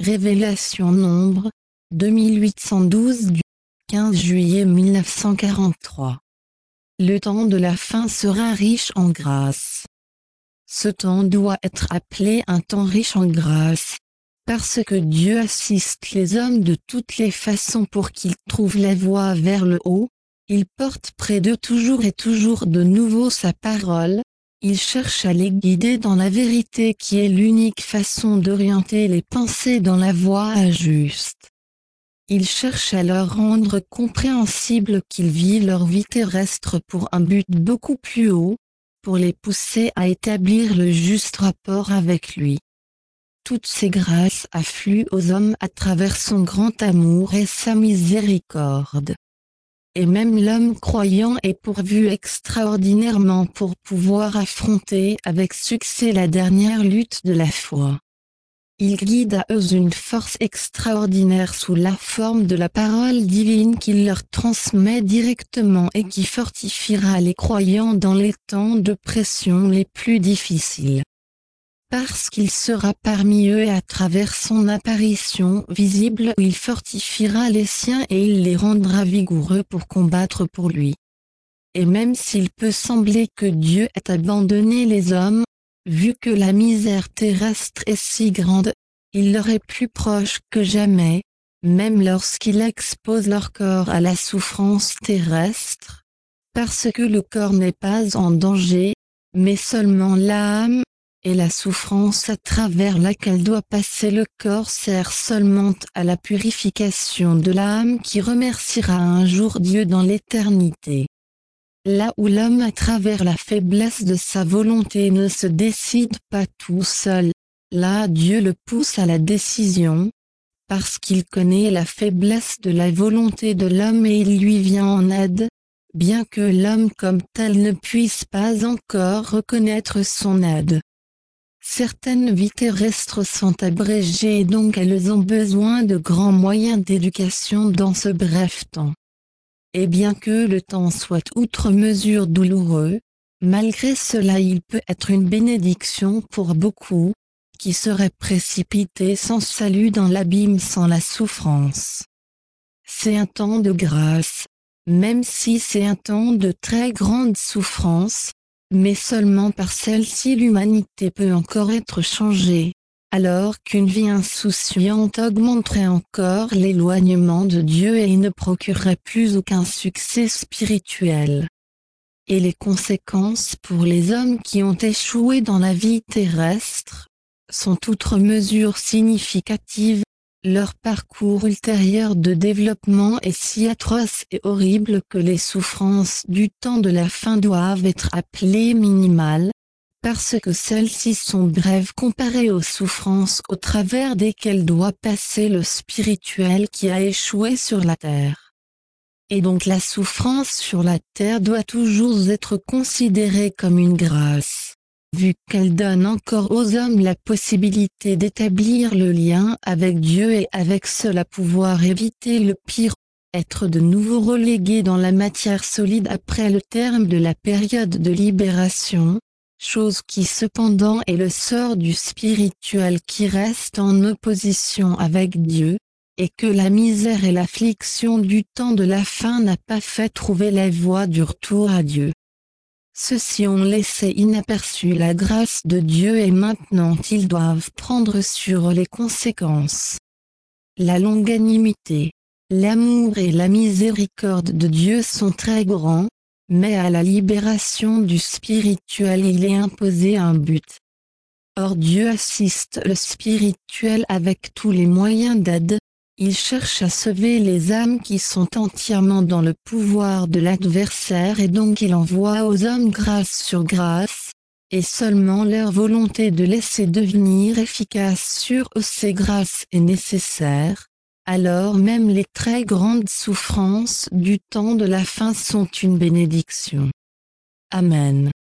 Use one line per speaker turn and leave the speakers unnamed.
Révélation Nombre, 2812 du 15 juillet 1943. Le temps de la fin sera riche en grâce. Ce temps doit être appelé un temps riche en grâce, parce que Dieu assiste les hommes de toutes les façons pour qu'ils trouvent la voie vers le haut. Il porte près d'eux toujours et toujours de nouveau sa parole. Il cherche à les guider dans la vérité qui est l'unique façon d'orienter les pensées dans la voie juste. Il cherche à leur rendre compréhensible qu'ils vivent leur vie terrestre pour un but beaucoup plus haut, pour les pousser à établir le juste rapport avec lui. Toutes ces grâces affluent aux hommes à travers son grand amour et sa miséricorde. Et même l'homme croyant est pourvu extraordinairement pour pouvoir affronter avec succès la dernière lutte de la foi. Il guide à eux une force extraordinaire sous la forme de la parole divine qu'il leur transmet directement et qui fortifiera les croyants dans les temps de pression les plus difficiles. Parce qu'il sera parmi eux et à travers son apparition visible, il fortifiera les siens et il les rendra vigoureux pour combattre pour lui. Et même s'il peut sembler que Dieu ait abandonné les hommes, vu que la misère terrestre est si grande, il leur est plus proche que jamais, même lorsqu'il expose leur corps à la souffrance terrestre, parce que le corps n'est pas en danger, mais seulement l'âme, et la souffrance à travers laquelle doit passer le corps sert seulement à la purification de l'âme qui remerciera un jour Dieu dans l'éternité. Là où l'homme à travers la faiblesse de sa volonté ne se décide pas tout seul, là Dieu le pousse à la décision, parce qu'il connaît la faiblesse de la volonté de l'homme et il lui vient en aide, bien que l'homme comme tel ne puisse pas encore reconnaître son aide. Certaines vies terrestres sont abrégées et donc elles ont besoin de grands moyens d'éducation dans ce bref temps. Et bien que le temps soit outre mesure douloureux, malgré cela il peut être une bénédiction pour beaucoup, qui seraient précipités sans salut dans l'abîme sans la souffrance. C'est un temps de grâce, même si c'est un temps de très grande souffrance, mais seulement par celle-ci l'humanité peut encore être changée, alors qu'une vie insouciante augmenterait encore l'éloignement de Dieu et ne procurerait plus aucun succès spirituel. Et les conséquences pour les hommes qui ont échoué dans la vie terrestre sont outre mesure significatives. Leur parcours ultérieur de développement est si atroce et horrible que les souffrances du temps de la fin doivent être appelées minimales, parce que celles-ci sont brèves comparées aux souffrances au travers desquelles doit passer le spirituel qui a échoué sur la terre. Et donc la souffrance sur la terre doit toujours être considérée comme une grâce, vu qu'elle donne encore aux hommes la possibilité d'établir le lien avec Dieu et avec cela pouvoir éviter le pire, être de nouveau relégués dans la matière solide après le terme de la période de libération, chose qui cependant est le sort du spirituel qui reste en opposition avec Dieu, et que la misère et l'affliction du temps de la fin n'a pas fait trouver la voie du retour à Dieu. Ceux-ci ont laissé inaperçue la grâce de Dieu et maintenant ils doivent prendre sur les conséquences. La longanimité, l'amour et la miséricorde de Dieu sont très grands, mais à la libération du spirituel il est imposé un but. Or Dieu assiste le spirituel avec tous les moyens d'aide. Il cherche à sauver les âmes qui sont entièrement dans le pouvoir de l'adversaire et donc il envoie aux hommes grâce sur grâce, et seulement leur volonté de laisser devenir efficace sur eux ces grâces est nécessaire, alors même les très grandes souffrances du temps de la fin sont une bénédiction. Amen.